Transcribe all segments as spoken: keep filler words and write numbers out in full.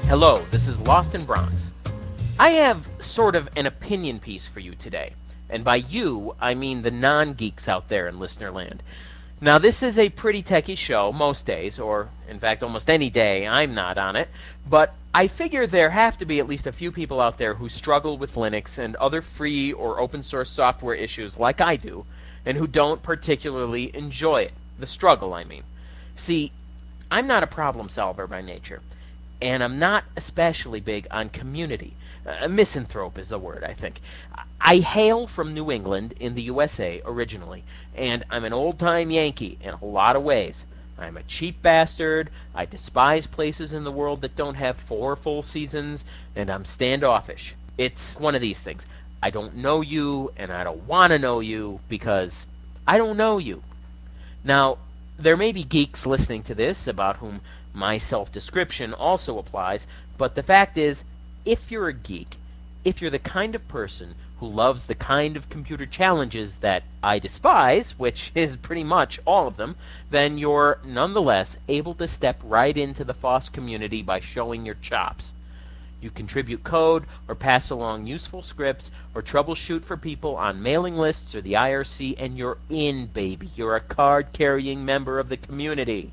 Hello, this is Lost in Bronx. I have sort of an opinion piece for you today. And by you, I mean the non geeks out there in listener land. Now, this is a pretty techie show most days, or in fact, almost any day I'm not on it, but I figure there have to be at least a few people out there who struggle with Linux and other free or open source software issues like I do, and who don't particularly enjoy it. The struggle, I mean. See, I'm not a problem solver by nature, and I'm not especially big on community. Uh, misanthrope is the word, I think. I hail from New England in the U S A originally, and I'm an old time Yankee in a lot of ways. I'm a cheap bastard, I despise places in the world that don't have four full seasons, and I'm standoffish. It's one of these things. I don't know you, and I don't want to know you because I don't know you. Now, there may be geeks listening to this about whom my self description also applies, but the fact is, if you're a geek, if you're the kind of person who loves the kind of computer challenges that I despise, which is pretty much all of them, then you're nonetheless able to step right into the FOSS community by showing your chops. You contribute code or pass along useful scripts or troubleshoot for people on mailing lists or the I R C, and you're in, baby. You're a card-carrying member of the community.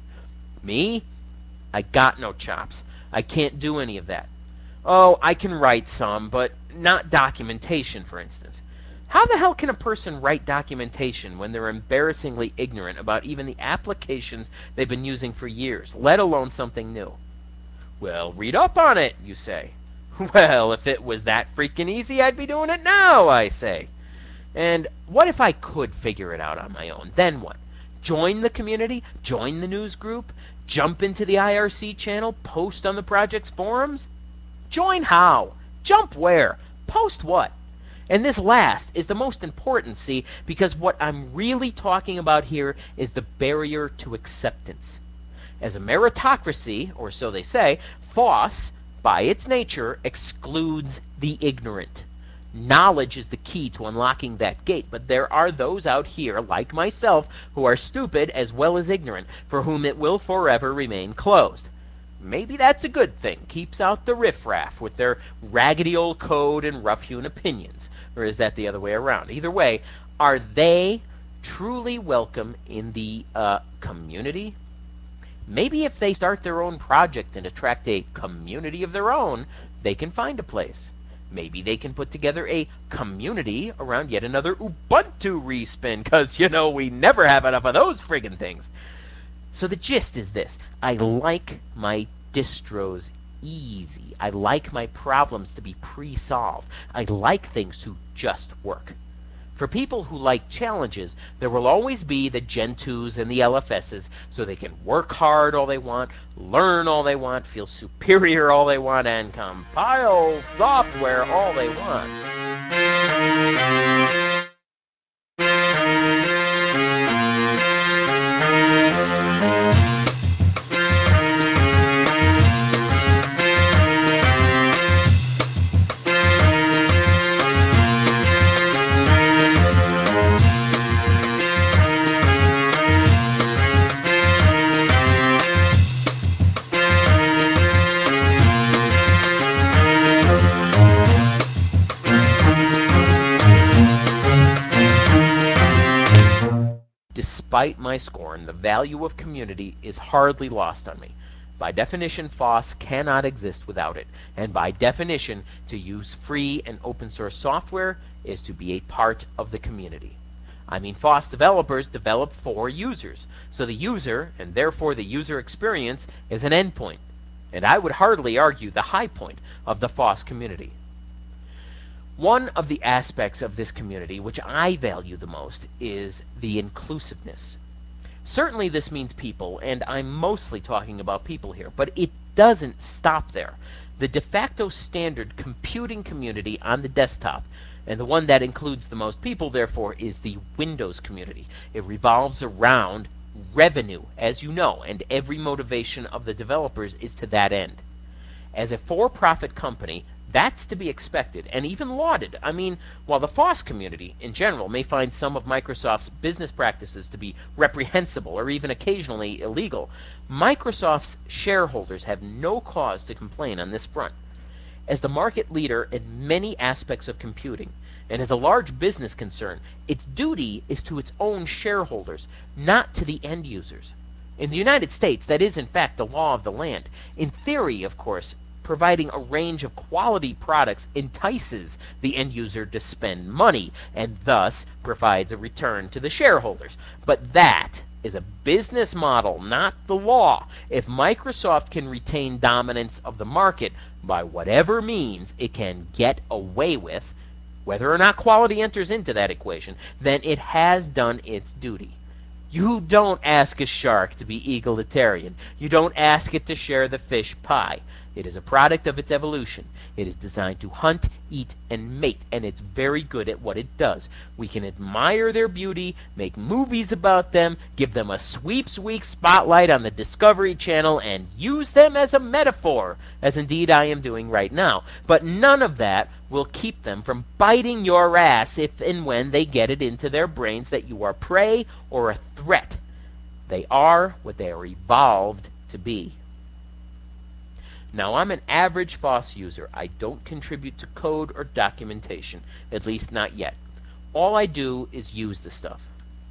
Me? I got no chops. I can't do any of that. Oh, I can write some, but not documentation, for instance. How the hell can a person write documentation when they're embarrassingly ignorant about even the applications they've been using for years, let alone something new? Well, read up on it, you say. Well, if it was that freaking easy, I'd be doing it now, I say. And what if I could figure it out on my own? Then what? Join the community? Join the news group? Jump into the I R C channel? Post on the project's forums? Join how? Jump where? Post what? And this last is the most important, see, because what I'm really talking about here is the barrier to acceptance. As a meritocracy, or so they say, FOSS, by its nature, excludes the ignorant. Knowledge is the key to unlocking that gate, but there are those out here, like myself, who are stupid as well as ignorant, for whom it will forever remain closed. Maybe that's a good thing. Keeps out the riffraff with their raggedy old code and rough-hewn opinions. Or is that the other way around? Either way, are they truly welcome in the uh, community? Maybe if they start their own project and attract a community of their own, they can find a place. Maybe they can put together a community around yet another Ubuntu respin, because, you know, we never have enough of those friggin' things. So the gist is this. I like my distros easy. I like my problems to be pre-solved. I like things to just work. For people who like challenges, there will always be the Gen twos and the L F Ss, so they can work hard all they want, learn all they want, feel superior all they want, and compile software all they want. Despite my scorn, the value of community is hardly lost on me. By definition, FOSS cannot exist without it, and by definition, to use free and open source software is to be a part of the community. I mean, FOSS developers develop for users, so the user, and therefore the user experience, is an endpoint, and I would hardly argue the high point of the FOSS community. One of the aspects of this community which I value the most is the inclusiveness. Certainly this means people, and I'm mostly talking about people here, but it doesn't stop there. The de facto standard computing community on the desktop, and the one that includes the most people, therefore, is the Windows community. It revolves around revenue, as you know, and every motivation of the developers is to that end. As a for-profit company, That's to be expected and even lauded. I mean, while the FOSS community in general may find some of Microsoft's business practices to be reprehensible or even occasionally illegal, Microsoft's shareholders have no cause to complain on this front. As the market leader in many aspects of computing, and as a large business concern, its duty is to its own shareholders, not to the end users. In the United States, that is in fact the law of the land. In theory, of course, providing a range of quality products entices the end user to spend money and thus provides a return to the shareholders. But that is a business model, not the law. If Microsoft can retain dominance of the market by whatever means it can get away with, whether or not quality enters into that equation, then it has done its duty. You don't ask a shark to be egalitarian. You don't ask it to share the fish pie. It is a product of its evolution. It is designed to hunt, eat, and mate, and it's very good at what it does. We can admire their beauty, make movies about them, give them a sweeps week spotlight on the Discovery Channel, and use them as a metaphor, as indeed I am doing right now. But none of that will keep them from biting your ass if and when they get it into their brains that you are prey or a threat. They are what they are evolved to be. Now, I'm an average FOSS user. I don't contribute to code or documentation, at least not yet. All I do is use the stuff.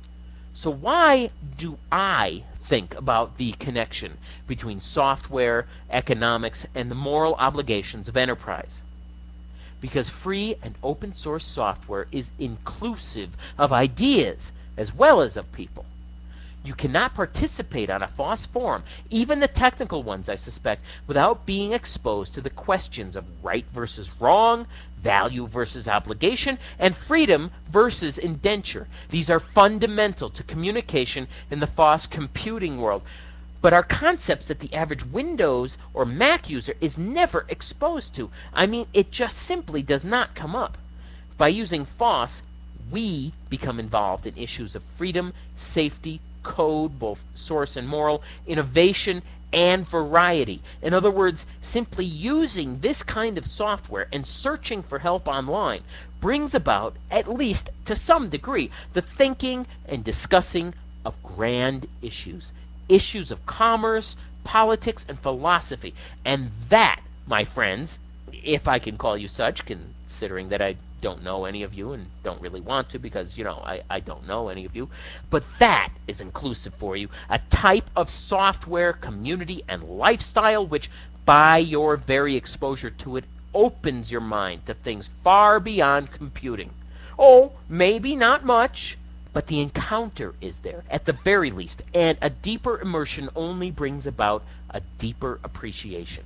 So why do I think about the connection between software, economics, and the moral obligations of enterprise? Because free and open source software is inclusive of ideas as well as of people. You cannot participate on a FOSS forum, even the technical ones, I suspect, without being exposed to the questions of right versus wrong, value versus obligation, and freedom versus indenture. These are fundamental to communication in the FOSS computing world, but are concepts that the average Windows or Mac user is never exposed to. I mean, it just simply does not come up. By using FOSS, we become involved in issues of freedom, safety, code, both source and moral, innovation, and variety. In other words, simply using this kind of software and searching for help online brings about, at least to some degree, the thinking and discussing of grand issues. Issues of commerce, politics, and philosophy. And that, my friends, if I can call you such, considering that I don't know any of you and don't really want to because, you know, I, I don't know any of you. But that is inclusive for you. A type of software, community, and lifestyle which, by your very exposure to it, opens your mind to things far beyond computing. Oh, maybe not much, but the encounter is there, at the very least, and a deeper immersion only brings about a deeper appreciation.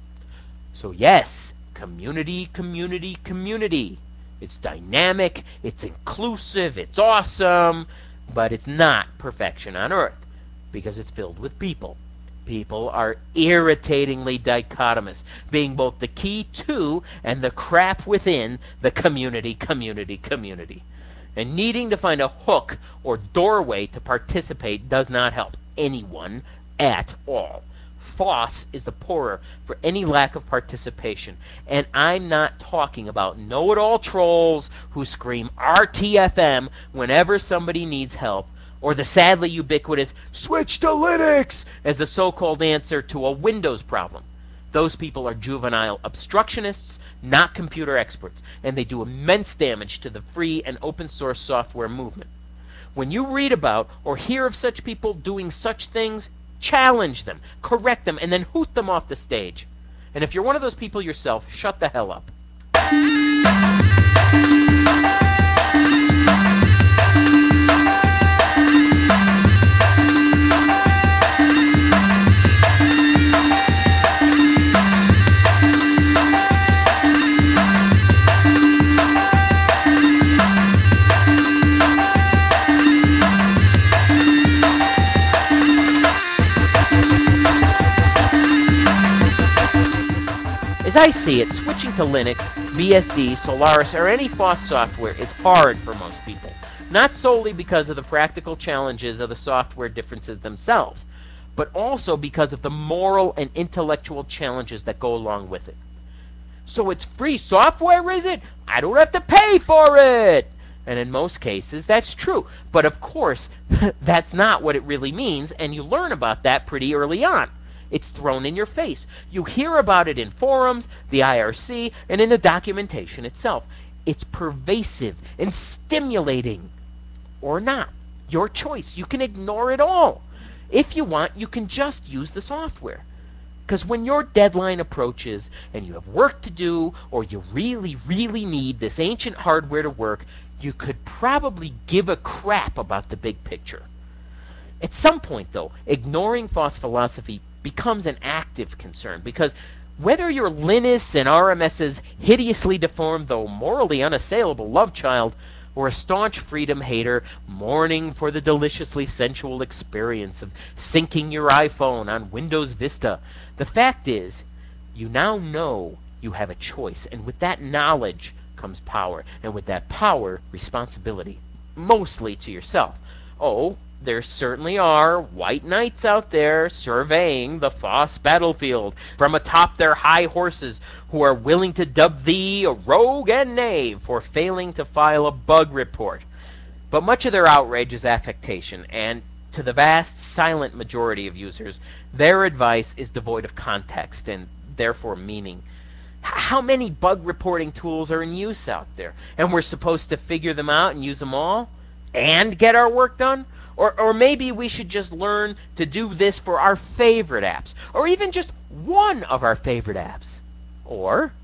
So yes, community, community, community. It's dynamic, it's inclusive, it's awesome, but it's not perfection on earth because it's filled with people. People are irritatingly dichotomous, being both the key to and the crap within the community, community, community. And needing to find a hook or doorway to participate does not help anyone at all. FOSS is the poorer for any lack of participation. And I'm not talking about know-it-all trolls who scream R T F M whenever somebody needs help, or the sadly ubiquitous switch to Linux as a so-called answer to a Windows problem. Those people are juvenile obstructionists, not computer experts, and they do immense damage to the free and open source software movement. When you read about or hear of such people doing such things, challenge them, correct them, and then hoot them off the stage. And if you're one of those people yourself, shut the hell up. As I see it, switching to Linux, B S D, Solaris, or any FOSS software is hard for most people. Not solely because of the practical challenges of the software differences themselves, but also because of the moral and intellectual challenges that go along with it. So it's free software, is it? I don't have to pay for it. And in most cases, that's true. But of course, that's not what it really means, and you learn about that pretty early on. It's thrown in your face. You hear about it in forums, the I R C, and in the documentation itself. It's pervasive and stimulating, or not. Your choice. You can ignore it all. If you want, you can just use the software. Because when your deadline approaches and you have work to do, or you really, really need this ancient hardware to work, you could probably give a crap about the big picture. At some point, though, ignoring Foss philosophy becomes an active concern because whether you're Linus and RMS's hideously deformed though morally unassailable love child, or a staunch freedom hater mourning for the deliciously sensual experience of syncing your iPhone on Windows Vista, the fact is, you now know you have a choice, and with that knowledge comes power, and with that power, responsibility, mostly to yourself. Oh, there certainly are white knights out there surveying the Foss battlefield from atop their high horses who are willing to dub thee a rogue and knave for failing to file a bug report. But much of their outrage is affectation, and to the vast silent majority of users, their advice is devoid of context and therefore meaning. How many bug reporting tools are in use out there? And we're supposed to figure them out and use them all? And get our work done? Or, or maybe we should just learn to do this for our favorite apps. Or even just one of our favorite apps. Or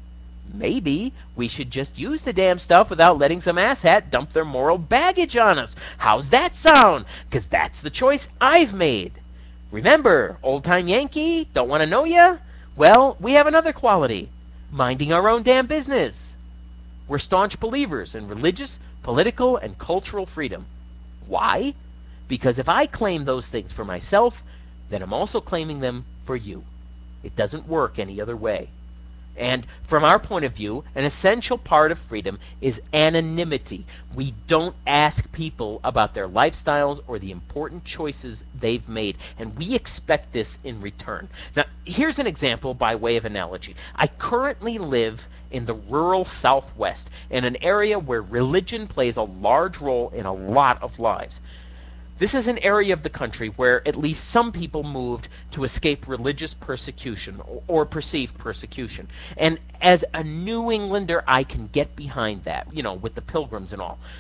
maybe we should just use the damn stuff without letting some asshat dump their moral baggage on us. How's that sound? Because that's the choice I've made. Remember, old-time Yankee, don't want to know ya? Well, we have another quality. Minding our own damn business. We're staunch believers in religious, political, and cultural freedom. Why? Because if I claim those things for myself, then I'm also claiming them for you. It doesn't work any other way. And from our point of view, an essential part of freedom is anonymity. We don't ask people about their lifestyles or the important choices they've made, and we expect this in return. Now, here's an example by way of analogy. I currently live in the rural Southwest, in an area where religion plays a large role in a lot of lives. This is an area of the country where at least some people moved to escape religious persecution or, or perceived persecution. And as a New Englander, I can get behind that, you know, with the pilgrims and all.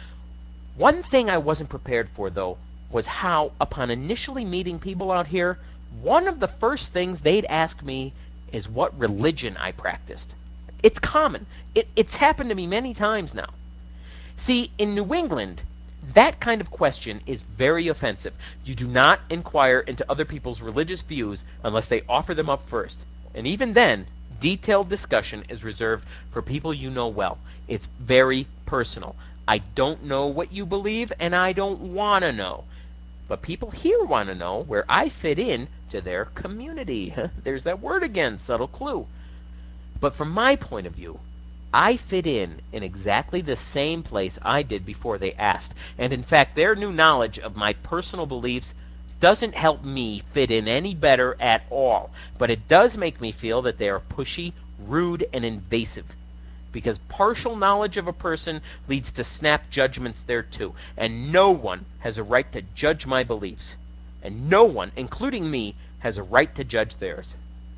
One thing I wasn't prepared for, though, was how, upon initially meeting people out here, one of the first things they'd ask me is what religion I practiced. It's common. It, it's happened to me many times now. See, in New England, that kind of question is very offensive. You do not inquire into other people's religious views unless they offer them up first. And even then, detailed discussion is reserved for people you know well. It's very personal. I don't know what you believe, and I don't want to know. But people here want to know where I fit in to their community. There's that word again, subtle clue. But from my point of view, I fit in in exactly the same place I did before they asked. And in fact, their new knowledge of my personal beliefs doesn't help me fit in any better at all. But it does make me feel that they are pushy, rude, and invasive. Because partial knowledge of a person leads to snap judgments there too. And no one has a right to judge my beliefs. And no one, including me, has a right to judge theirs.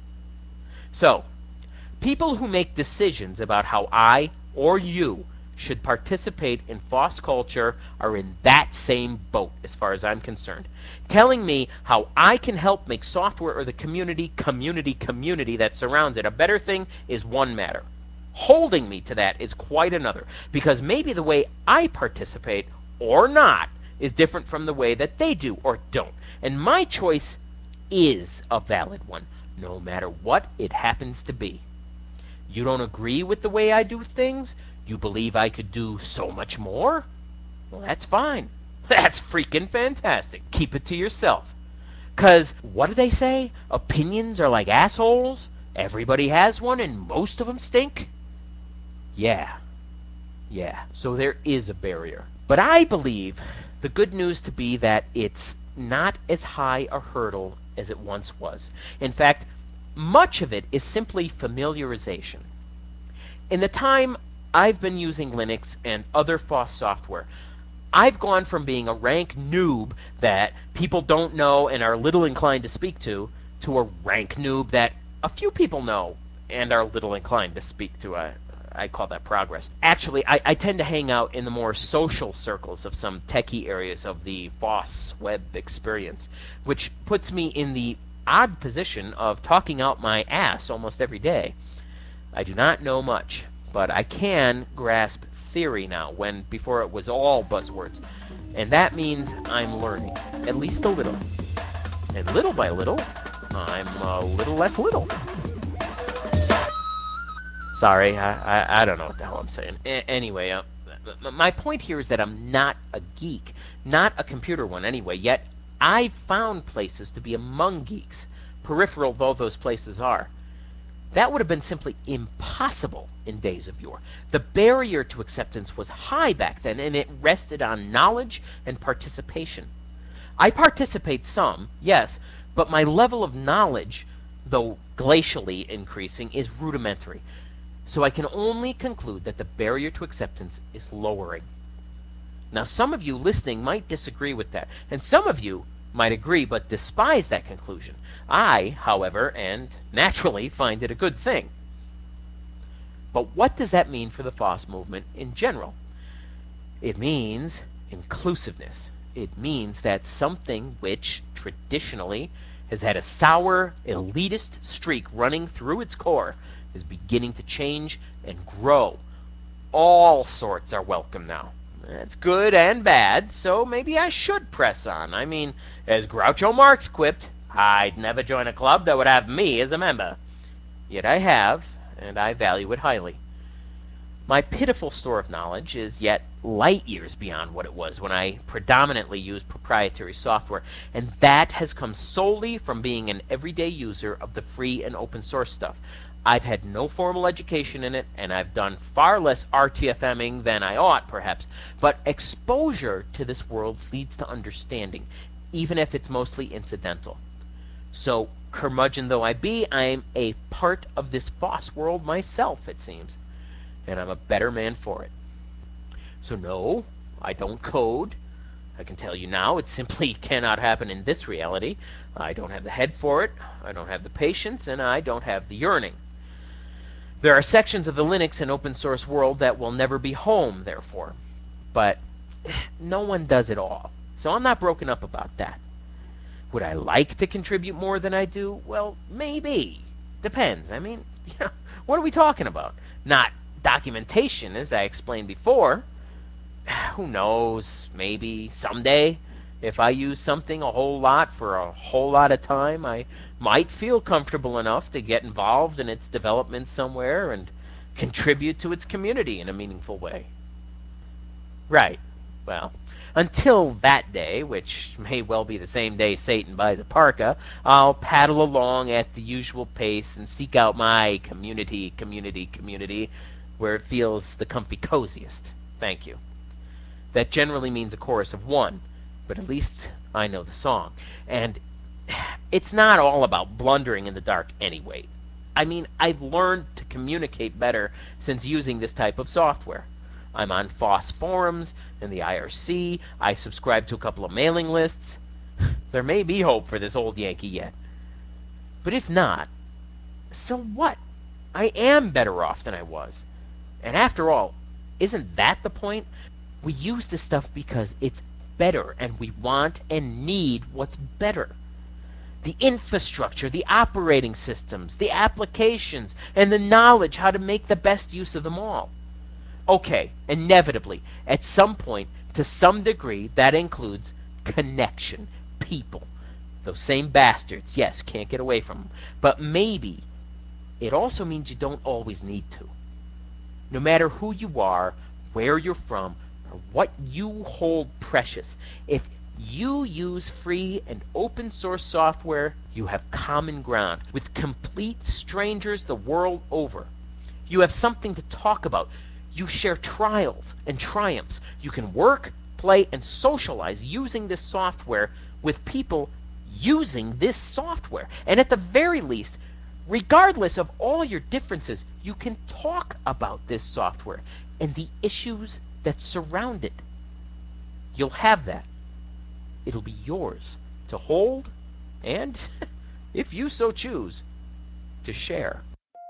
So, people who make decisions about how I or you should participate in Foss culture are in that same boat as far as I'm concerned. Telling me how I can help make software or the community, community, community that surrounds it a better thing is one matter. Holding me to that is quite another, because maybe the way I participate or not is different from the way that they do or don't. And my choice is a valid one, no matter what it happens to be. You don't agree with the way I do things? You believe I could do so much more? Well, that's fine. That's freaking fantastic. Keep it to yourself. Because what do they say? Opinions are like assholes? Everybody has one and most of them stink? Yeah, yeah. So there is a barrier. But I believe the good news to be that it's not as high a hurdle as it once was. In fact, much of it is simply familiarization. In the time I've been using Linux and other FOSS software, I've gone from being a rank noob that people don't know and are little inclined to speak to, to a rank noob that a few people know and are little inclined to speak to. I, I call that progress. Actually, I, I tend to hang out in the more social circles of some techie areas of the FOSS web experience, which puts me in the odd position of talking out my ass almost every day. I do not know much, but I can grasp theory now, when before it was all buzzwords. And that means I'm learning, at least a little. And little by little, I'm a little less little. Sorry, I, I, I don't know what the hell I'm saying. A- anyway, uh, my point here is that I'm not a geek, not a computer one anyway, yet I've found places to be among geeks, peripheral though those places are. That would have been simply impossible in days of yore. The barrier to acceptance was high back then, and it rested on knowledge and participation. I participate some, yes, but my level of knowledge, though glacially increasing, is rudimentary. So I can only conclude that the barrier to acceptance is lowering. Now, some of you listening might disagree with that, and some of you might agree but despise that conclusion. I, however, and naturally, find it a good thing. But what does that mean for the FOSS movement in general? It means inclusiveness. It means that something which traditionally has had a sour, elitist streak running through its core is beginning to change and grow. All sorts are welcome now. That's good and bad, so maybe I should press on. I mean, as Groucho Marx quipped, I'd never join a club that would have me as a member. Yet I have, and I value it highly. My pitiful store of knowledge is yet light years beyond what it was when I predominantly used proprietary software, and that has come solely from being an everyday user of the free and open source stuff. I've had no formal education in it, and I've done far less RTFMing than I ought, perhaps, but exposure to this world leads to understanding, even if it's mostly incidental. So, curmudgeon though I be, I'm a part of this FOSS world myself, it seems, and I'm a better man for it. So no, I don't code. I can tell you now, it simply cannot happen in this reality. I don't have the head for it, I don't have the patience, and I don't have the yearning. There are sections of the Linux and open source world that will never be home, therefore. But no one does it all. So I'm not broken up about that. Would I like to contribute more than I do? Well, maybe. Depends. I mean, you know, what are we talking about? Not documentation, as I explained before. Who knows? Maybe someday, if I use something a whole lot for a whole lot of time, I might feel comfortable enough to get involved in its development somewhere and contribute to its community in a meaningful way. Right. Well, until that day, which may well be the same day Satan buys a parka, I'll paddle along at the usual pace and seek out my community, community, community, where it feels the comfy coziest. Thank you. That generally means a chorus of one, but at least I know the song. And it's not all about blundering in the dark anyway. I mean, I've learned to communicate better since using this type of software. I'm on FOSS forums and the I R C. I subscribe to a couple of mailing lists. There may be hope for this old Yankee yet. But if not, so what? I am better off than I was. And after all, isn't that the point? We use this stuff because it's better, and we want and need what's better. The infrastructure, the operating systems, the applications, and the knowledge how to make the best use of them all. Okay, inevitably, at some point, to some degree, that includes connection, people. Those same bastards, yes, can't get away from them. But maybe it also means you don't always need to. No matter who you are, where you're from, or what you hold precious, if you use free and open source software, you have common ground with complete strangers the world over. You have something to talk about. You share trials and triumphs. You can work, play, and socialize using this software with people using this software. And at the very least, Regardless of all your differences, you can talk about this software and the issues that surround it. You'll have that. It'll be yours to hold and, if you so choose, to share.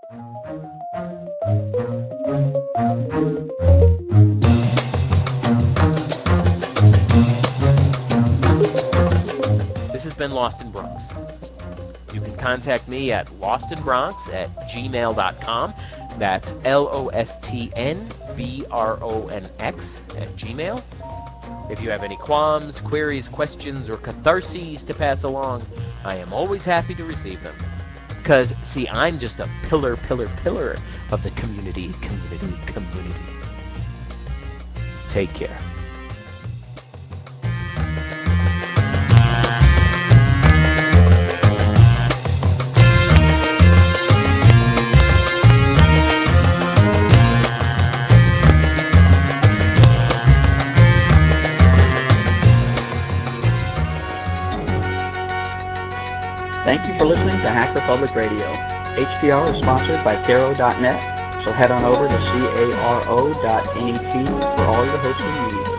This has been Lost in Bronx. You can contact me at lostinbronx at gmail dot com. That's L O S T N B R O N X at Gmail. If you have any qualms, queries, questions, or catharses to pass along, I am always happy to receive them. Because, see, I'm just a pillar, pillar, pillar of the community, community, community. Take care. Thank you for listening to Hacker Public Radio. H P R is sponsored by Caro dot net, so head on over to caro dot net for all your hosting needs.